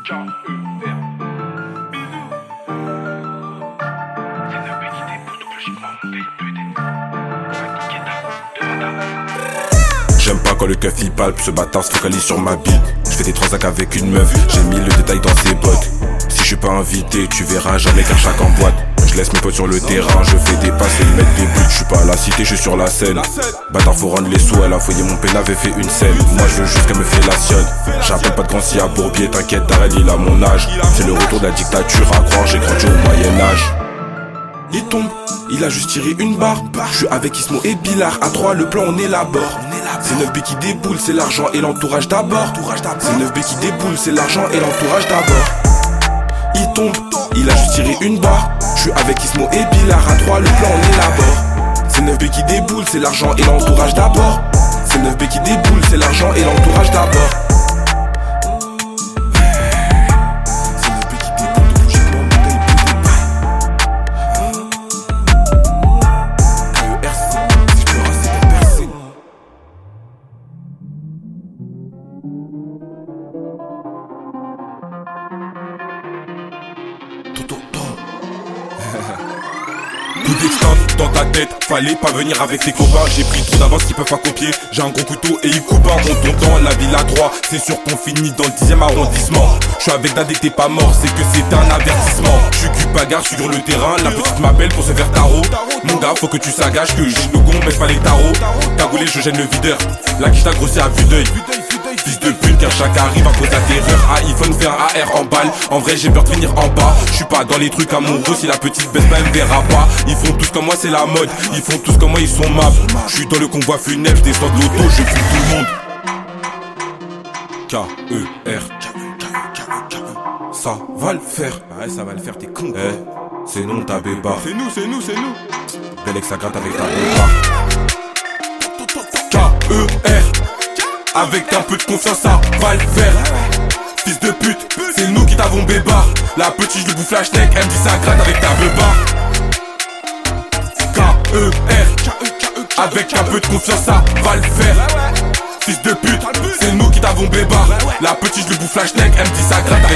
J'aime pas quand le keuf il palpe, ce bâtard se focalise sur ma bite. Je fais des transacts avec une meuf, j'ai mis le détail dans ses bottes. Si je suis pas invité, tu verras jamais qu'un chaque en boîte. Je laisse mes potes sur le terrain, je fais des passes et ils mettent des buts. Je suis pas à la cité, je suis sur la scène. Bâtard faut rendre les sous, elle a fouillé mon père, avait fait une scène. Moi je veux juste qu'elle me félationne. J'appelle pas de grand si à Bourbier, t'inquiète, Darel il a mon âge. C'est le retour de la dictature à croire, j'ai grandi au Moyen-Âge. Il tombe, il a juste tiré une barre. Je suis avec Ismo et Billard, à 3 le plan on élabore. C'est 9B qui déboule, c'est l'argent et l'entourage d'abord. C'est 9B qui déboule, c'est l'argent et l'entourage d'abord. Il tombe, il a juste tiré une barre. Je suis avec Ismo et Billard, à 3 le plan on élabore. C'est 9B qui déboule, c'est l'argent et l'entourage d'abord. C'est 9B qui déboule, c'est l'argent et l'entourage d'abord. Tout d'extante dans ta tête, fallait pas venir avec tes copains. J'ai pris trop d'avance qui peuvent pas copier. J'ai un gros couteau et il coupe un rond dans la ville à 3. C'est sûr qu'on finit dans le 10e arrondissement. Je suis avec Dadé, t'es pas mort, c'est que c'est un avertissement. Je suis cul bagarre, je suis sur le terrain. La petite m'appelle pour se faire tarot. Mon gars, faut que tu s'agages que j'ai le gon, baisse pas les tarots. Cagoulé, je gêne le videur. La quiche t'a grossi à vue d'œil. Fils de pute, car chaque arrive à cause de la terreur. iPhone fait un AR en balle. En vrai, j'ai peur de finir en bas. Je suis pas dans les trucs amoureux. Si la petite baisse pas, elle me verra pas. Ils font tous comme moi, c'est la mode. Ils font tous comme moi, ils sont maps. Je suis dans le convoi funèbre, je descends de l'auto, je fous tout le monde. K-E-R. Ça va le faire. Ouais, ça va le faire, t'es con. C'est non ta béba. C'est nous. Belle ça gratte avec ta béba. K-E-R. Avec un peu de confiance, ça va le faire. Fils de pute, c'est nous qui t'avons bébar. La petite, je lui bouffe la schneck, elle me dit ça gratte avec ta bébar. K-E-R. Avec un peu de confiance, ça va le faire. Fils de pute, c'est nous qui t'avons bébar. La petite, je lui bouffe la schneck, elle me dit ça gratte avec